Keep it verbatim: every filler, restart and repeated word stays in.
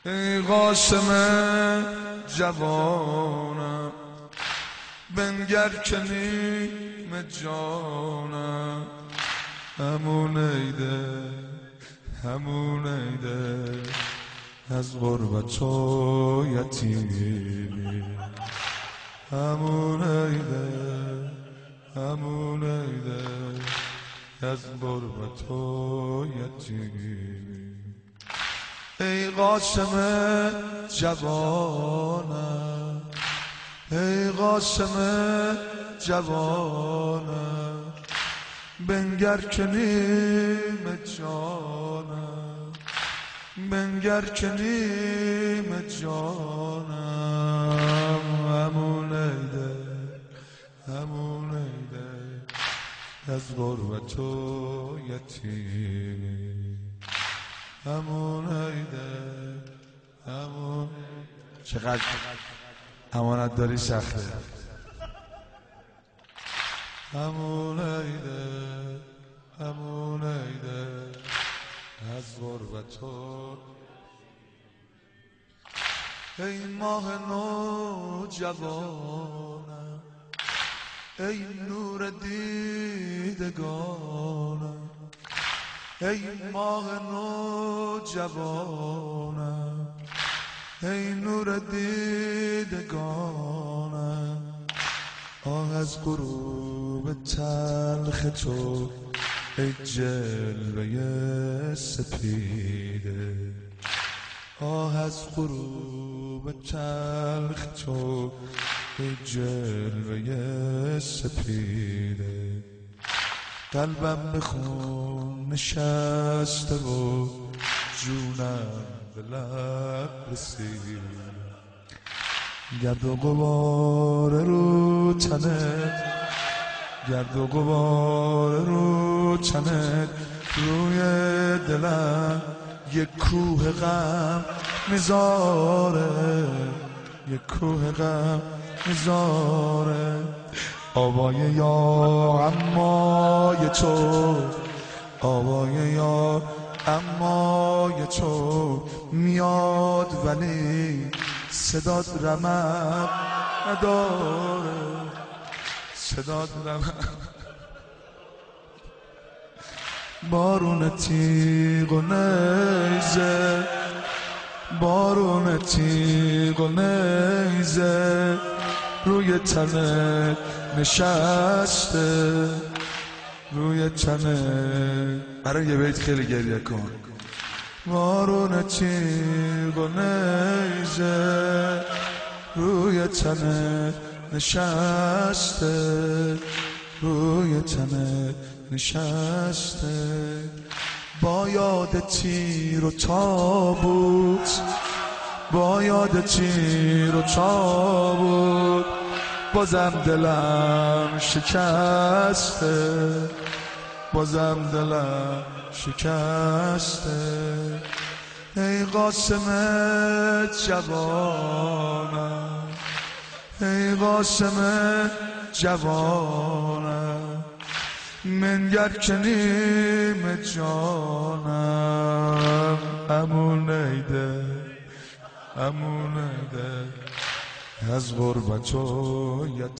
ای قاسم جوانم بنگر که نیم جانم همون ایده همون ایده از غربت و یتیمی همون ایده همون ایده از غربت و یتیمی ای قاسم جوانم ای قاسم جوانم بنگر که نیم جانم بنگر که نیم جانم همون ایده همون ایده از غربت و یتیمی همون ایده همون چقدر امانت داری سخته همون ایده همون ایده از غربت و ای ماه نو جوانم ای نور دیدگانم ای ماه نو جوانم ای نور دیدگانم آه از غروب تلخ تو ای جلوه سپیده آه از غروب تلخ تو ای جلوه سپیده قلبم به خون نشسته و جونم به لب رسید گرد و غبار رو تنت گرد و غبار رو تنت روی دلم یک کوه غم میذاره یک کوه غم میذاره آوای یا امای تو آوای یا امای تو میاد ولی صداد رمق نداره صداد رمق بارون تیغ و نیزه بارون تیغ و نیزه روی تنت نشسته روی تنت برای یه بیت خیلی گریه کن بارون تیغ و نیزه روی تنت نشسته روی تنت نشسته با یاد تیر و تابوت با یاد تیر و تابوت بازم دلم شکسته بازم دلم شکسته ای قاسم جوانم ای قاسم جوانم منگر که نیم جانم همون ایده همون ایده از غربت و